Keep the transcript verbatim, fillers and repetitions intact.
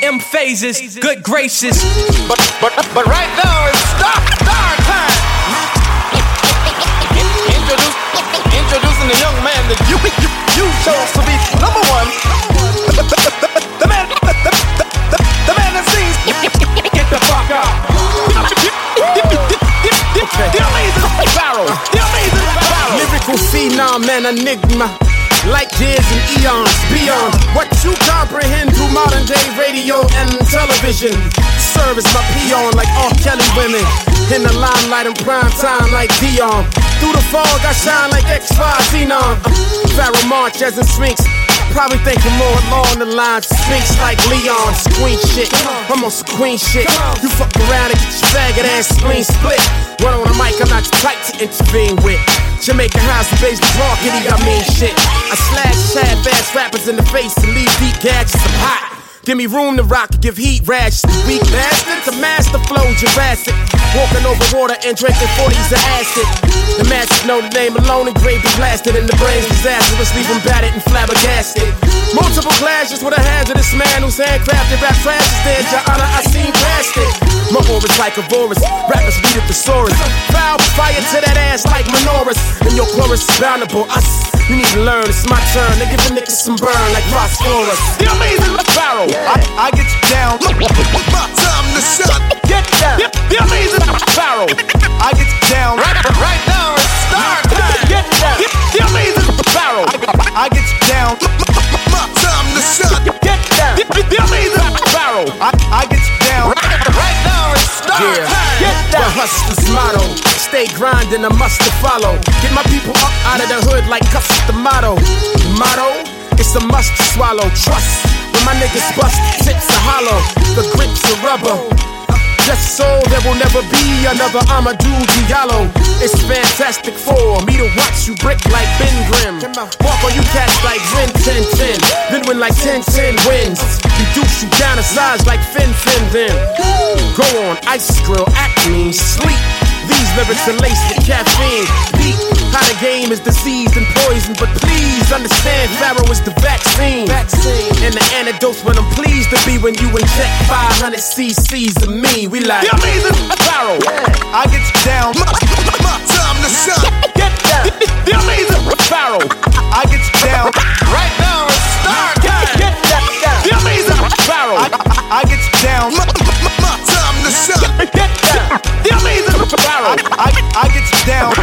M phases, good gracious. But but but right now it's star star time. Introduce, introducing the young man that you you, you chose to be number one. The, the, the, the, the man, the, the, the, the man that sings. Get the fuck out. Okay. The amazing Pharaoh. The amazing Pharaoh. Lyrical phenom and enigma. Like years and eons beyond what you comprehend through modern day radio and television. Serve as my peon like R. Kelly women. In the limelight in prime time like Dion. Through the fog I shine like X five Xenon. Pharaoh March as in Sphinx. Probably thinking more along the lines of Sphinx like Leon. Queen shit, I'm on some queen shit. You fuck around and get your faggot ass spleen split. One on the mic, I'm not too tight to intervene with. Jamaican house and Baisley Park, kitty, I mean shit. I slash half-ass rappers in the face and leave deep gadgets, I'm hot. Give me room to rock and give heat rash. Weak bastard to master flow Jurassic. Walking over water and drinking forties of acid. The masses know the name alone engraved and blasted in the brains disastrous, leave them battered and flabbergasted. Multiple clashes with a hazardous man who's handcrafted rap trashes. There, your honor, I seen past it. My aura's like a vorus, rappers read a thesaurus. Foul fire to that ass like menorahs. And your chorus is bountiful, us. You need to learn, it's my turn. They give a nigga some burn like Phosphorus. The amazing Pharaoh. I, I get you down. My time to shut. Get down. The, the amazing Pharaoh. I get you down. Right, right now it's star time. Get down. The, the amazing Pharaoh. I, I get you down. My time to shut. Get down. The, the amazing Pharaoh. I, I get you down. Right, right now it's star yeah. time. Get down. The hustler's motto. Stay grinding, a must to follow. Get my people up out of the hood like cuffs the motto. Motto, it's a must to swallow. Trust. When my niggas bust, tips are hollow. The grips are rubber. Just so there will never be another Amadou Diallo. It's fantastic for me to watch you brick like Ben Grimm. Walk on you cats like Rin ten ten. Then win like ten ten wins. You douche you down to size like Fin Fin then. Go on, ice grill, act mean, sleep. These lyrics are laced with caffeine. Beat, how the game is diseased and poisoned. But please understand, Pharaoh is the vaccine. vaccine. And the antidote's what I'm pleased to be when you inject five hundred cc's of me. We like the amazing Pharaoh. Yeah. I get you down. My, my, my time to shine. Get down. The, the amazing Pharaoh. I get you down. Right now it's star time. Get down. The amazing Pharaoh. I, I, I get you down. My, my, my time to shine. Get down. The amazing Pharaoh. I, I get you down.